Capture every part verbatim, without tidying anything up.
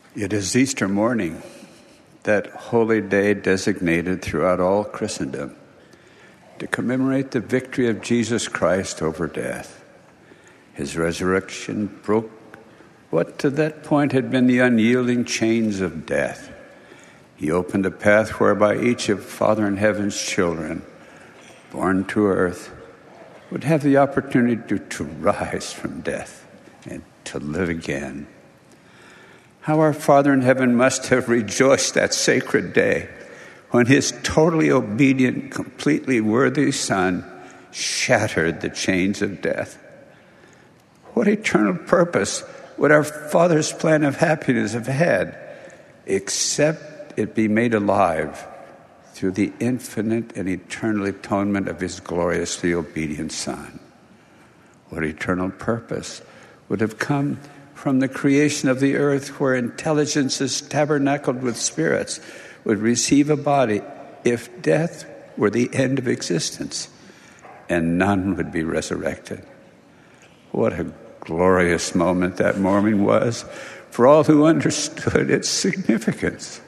It is Easter morning, that holy day designated throughout all Christendom to commemorate the victory of Jesus Christ over death. His resurrection broke what to that point had been the unyielding chains of death. He opened a path whereby each of Father in Heaven's children, born to earth, would have the opportunity to, to rise from death and to live again. How our Father in heaven must have rejoiced that sacred day when his totally obedient, completely worthy Son shattered the chains of death. What eternal purpose would our Father's plan of happiness have had, except it be made alive through the infinite and eternal atonement of his gloriously obedient Son? What eternal purpose would have come from the creation of the earth, where intelligences tabernacled with spirits would receive a body, if death were the end of existence, and none would be resurrected? What a glorious moment that morning was for all who understood its significance.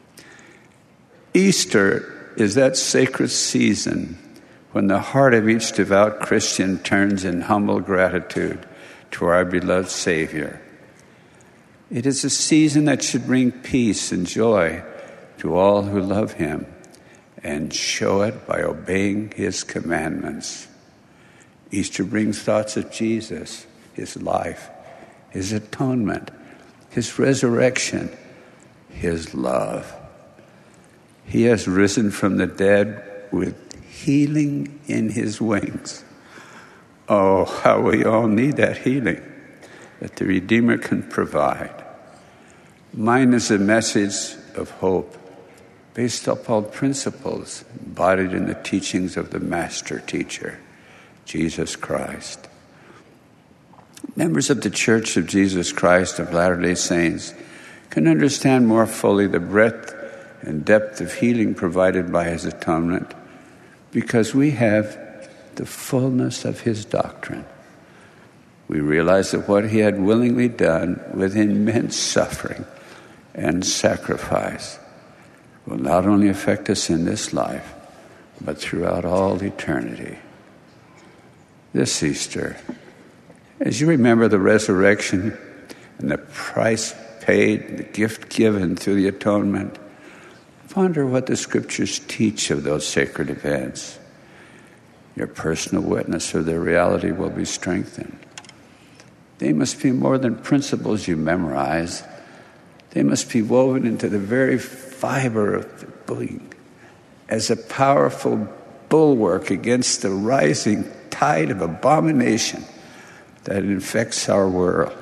Easter is that sacred season when the heart of each devout Christian turns in humble gratitude to our beloved Savior. It is a season that should bring peace and joy to all who love him and show it by obeying his commandments. Easter brings thoughts of Jesus, his life, his atonement, his resurrection, his love. He has risen from the dead with healing in his wings. Oh, how we all need that healing that the Redeemer can provide. Mine is a message of hope based upon principles embodied in the teachings of the Master Teacher, Jesus Christ. Members of the Church of Jesus Christ of Latter-day Saints can understand more fully the breadth and depth of healing provided by his atonement because we have the fullness of his doctrine. We realize that what he had willingly done with immense suffering and sacrifice will not only affect us in this life, but throughout all eternity. This Easter, as you remember the resurrection and the price paid, the gift given through the atonement, ponder what the Scriptures teach of those sacred events. Your personal witness of their reality will be strengthened. They must be more than principles you memorize. They must be woven into the very fiber of the being as a powerful bulwark against the rising tide of abomination that infects our world.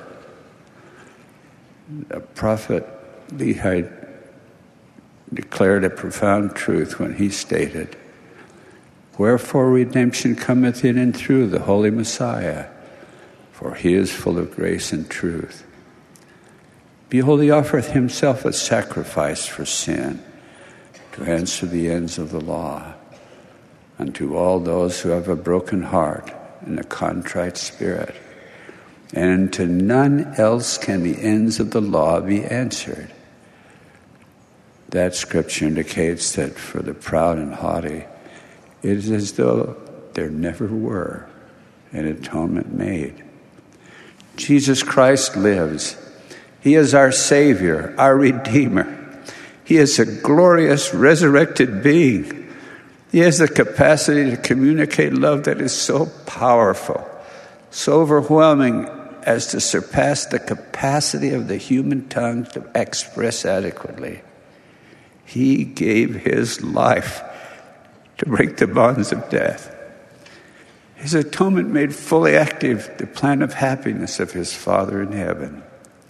The prophet Lehi declared a profound truth when he stated, "Wherefore redemption cometh in and through the Holy Messiah, for he is full of grace and truth. Behold, he offereth himself a sacrifice for sin, to answer the ends of the law, unto all those who have a broken heart and a contrite spirit. And to none else can the ends of the law be answered." That scripture indicates that for the proud and haughty, it is as though there never were an atonement made. Jesus Christ lives. He is our Savior, our Redeemer. He is a glorious resurrected being. He has the capacity to communicate love that is so powerful, so overwhelming as to surpass the capacity of the human tongue to express adequately. He gave his life to break the bonds of death. His atonement made fully active the plan of happiness of his Father in heaven.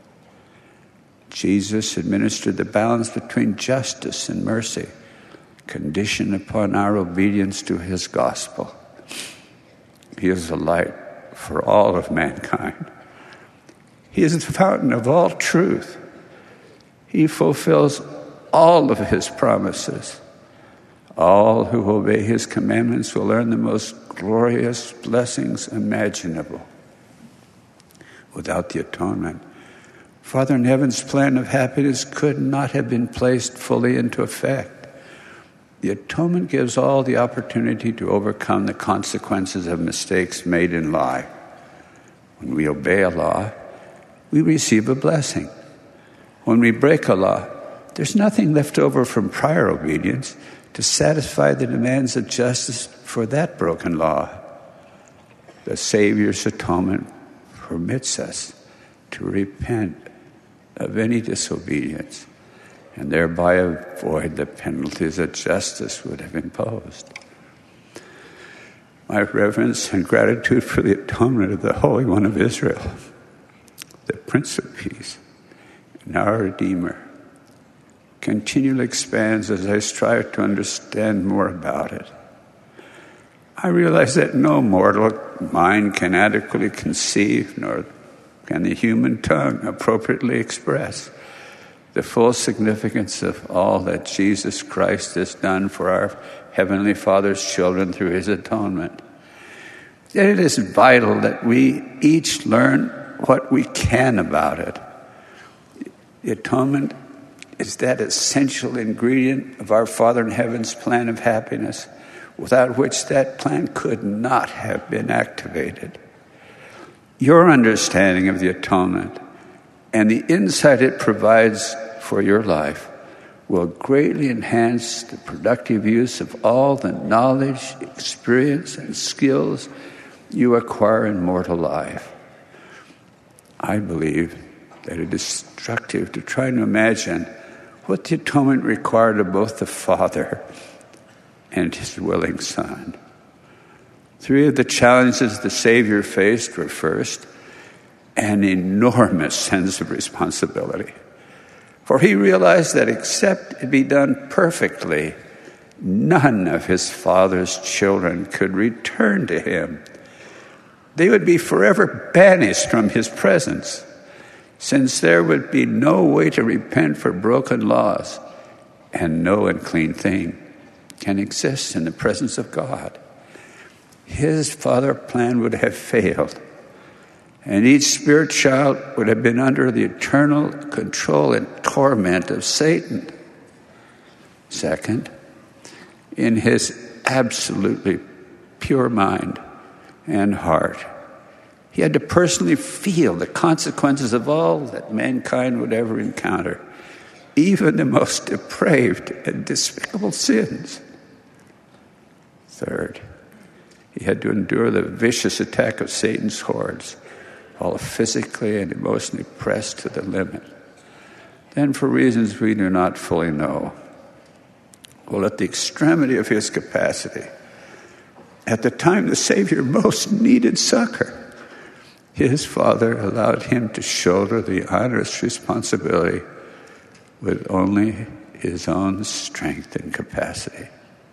Jesus administered the balance between justice and mercy, conditioned upon our obedience to his gospel. He is the light for all of mankind. He is the fountain of all truth. He fulfills all of his promises. All who obey his commandments will earn the most glorious blessings imaginable. Without the atonement, Father in heaven's plan of happiness could not have been placed fully into effect. The atonement gives all the opportunity to overcome the consequences of mistakes made in life. When we obey a law, we receive a blessing. When we break a law, there's nothing left over from prior obedience to satisfy the demands of justice for that broken law. The Savior's atonement permits us to repent of any disobedience and thereby avoid the penalties that justice would have imposed. My reverence and gratitude for the atonement of the Holy One of Israel, the Prince of Peace, and our Redeemer, continually expands as I strive to understand more about it. I realize that no mortal mind can adequately conceive, nor can the human tongue appropriately express the full significance of all that Jesus Christ has done for our Heavenly Father's children through his atonement. Yet it is vital that we each learn what we can about it. The atonement is that essential ingredient of our Father in heaven's plan of happiness, without which that plan could not have been activated. Your understanding of the atonement and the insight it provides for your life will greatly enhance the productive use of all the knowledge, experience, and skills you acquire in mortal life. I believe that it is instructive to try to imagine what the atonement required of both the Father and his willing Son. Three of the challenges the Savior faced were, first, an enormous sense of responsibility. For he realized that except it be done perfectly, none of his Father's children could return to him. They would be forever banished from his presence, since there would be no way to repent for broken laws, and no unclean thing can exist in the presence of God. His Father plan would have failed, and each spirit child would have been under the eternal control and torment of Satan. Second, in his absolutely pure mind and heart, he had to personally feel the consequences of all that mankind would ever encounter, even the most depraved and despicable sins. Third, he had to endure the vicious attack of Satan's hordes, while physically and emotionally pressed to the limit. Then, for reasons we do not fully know, while at the extremity of his capacity, at the time the Savior most needed succor, his Father allowed him to shoulder the onerous responsibility with only his own strength and capacity.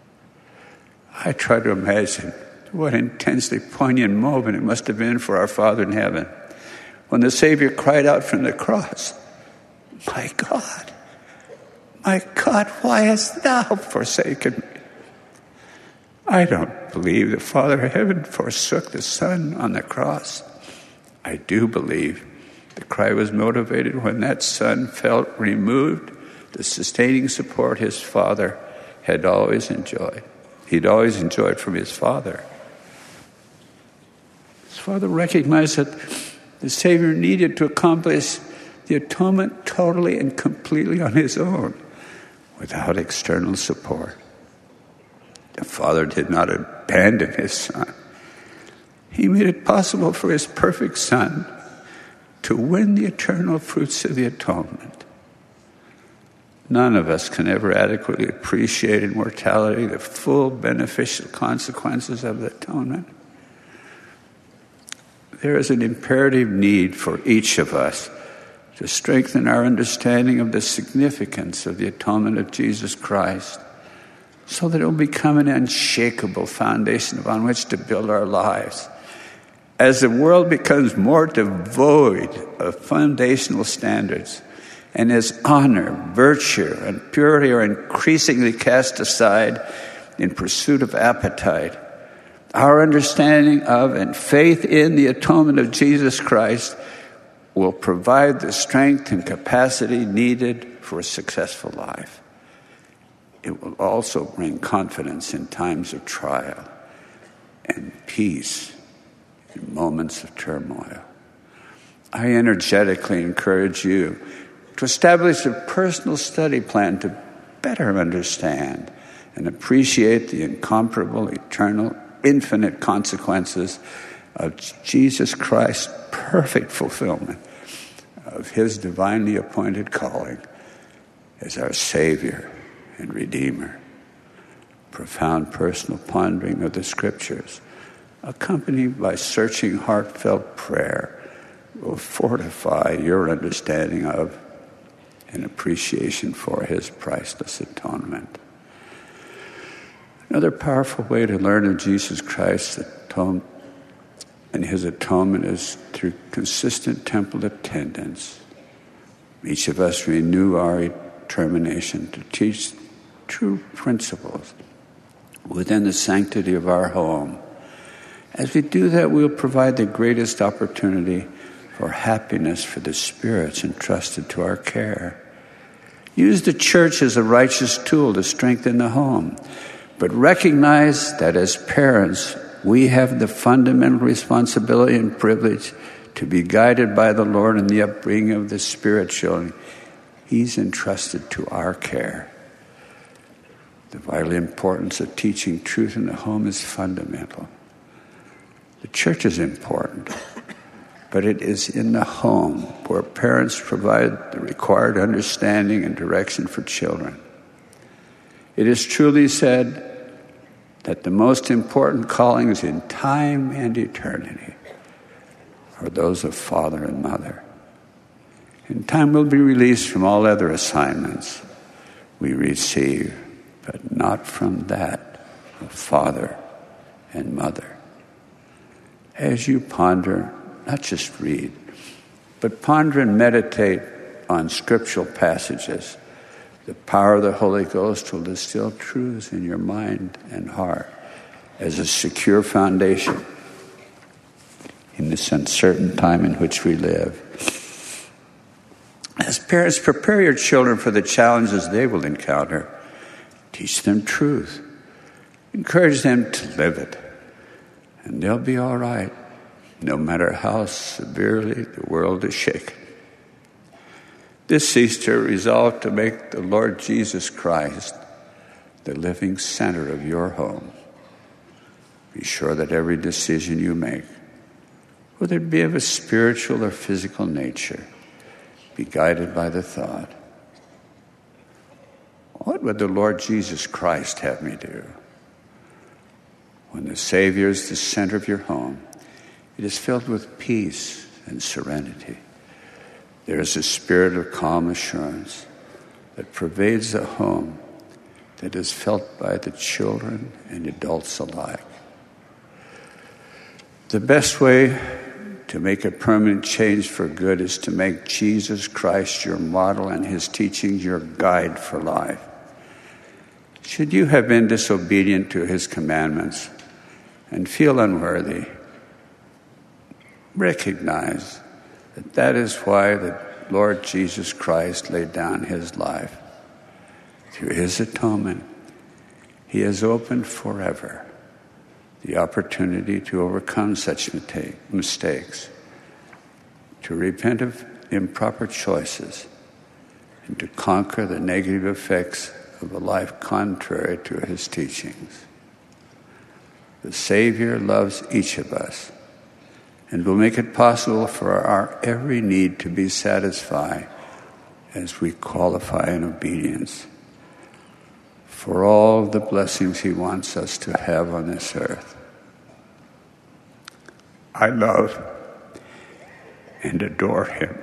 I try to imagine what intensely poignant moment it must have been for our Father in heaven when the Savior cried out from the cross, "My God, my God, why hast thou forsaken me?" I don't believe the Father in heaven forsook the Son on the cross. I do believe the cry was motivated when that Son felt removed the sustaining support his Father had always enjoyed. He'd always enjoyed from his Father. His Father recognized that the Savior needed to accomplish the atonement totally and completely on his own, without external support. The Father did not abandon his Son. He made it possible for his perfect Son to win the eternal fruits of the atonement. None of us can ever adequately appreciate in mortality the full beneficial consequences of the atonement. There is an imperative need for each of us to strengthen our understanding of the significance of the atonement of Jesus Christ, so that it will become an unshakable foundation upon which to build our lives. As the world becomes more devoid of foundational standards, and as honor, virtue, and purity are increasingly cast aside in pursuit of appetite, our understanding of and faith in the atonement of Jesus Christ will provide the strength and capacity needed for a successful life. It will also bring confidence in times of trial and peace in moments of turmoil. I energetically encourage you to establish a personal study plan to better understand and appreciate the incomparable, eternal, infinite consequences of Jesus Christ's perfect fulfillment of his divinely appointed calling as our Savior and Redeemer. Profound personal pondering of the Scriptures, accompanied by searching, heartfelt prayer, will fortify your understanding of and appreciation for his priceless atonement. Another powerful way to learn of Jesus Christ's atonement and his atonement is through consistent temple attendance. Each of us renew our determination to teach true principles within the sanctity of our home. As we do that, we'll provide the greatest opportunity for happiness for the spirits entrusted to our care. Use the church as a righteous tool to strengthen the home, but recognize that as parents, we have the fundamental responsibility and privilege to be guided by the Lord in the upbringing of the spirit children he's entrusted to our care. The vital importance of teaching truth in the home is fundamental. The church is important, but it is in the home where parents provide the required understanding and direction for children. It is truly said that the most important callings in time and eternity are those of father and mother. In time we'll be released from all other assignments we receive, but not from that of father and mother. As you ponder, not just read, but ponder and meditate on scriptural passages, the power of the Holy Ghost will distill truths in your mind and heart as a secure foundation in this uncertain time in which we live. As parents, prepare your children for the challenges they will encounter. Teach them truth. Encourage them to live it. And they'll be all right, no matter how severely the world is shaken. This Easter, resolve to make the Lord Jesus Christ the living center of your home. Be sure that every decision you make, whether it be of a spiritual or physical nature, be guided by the thought, what would the Lord Jesus Christ have me do? When the Savior is the center of your home, it is filled with peace and serenity. There is a spirit of calm assurance that pervades the home that is felt by the children and adults alike. The best way to make a permanent change for good is to make Jesus Christ your model and his teachings your guide for life. Should you have been disobedient to his commandments and feel unworthy, recognize that that is why the Lord Jesus Christ laid down his life. Through his atonement, he has opened forever the opportunity to overcome such mistakes, to repent of improper choices, and to conquer the negative effects of a life contrary to his teachings. The Savior loves each of us and will make it possible for our every need to be satisfied as we qualify in obedience for all the blessings he wants us to have on this earth. I love and adore him.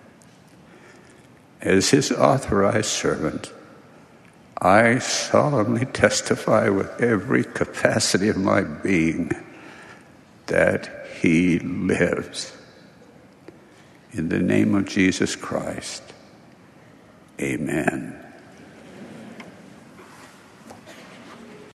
As his authorized servant, I solemnly testify with every capacity of my being that he lives. In the name of Jesus Christ, amen.